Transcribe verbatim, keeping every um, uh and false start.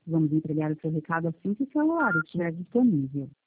Vamos entregar o seu recado assim que o seu horário estiver disponível.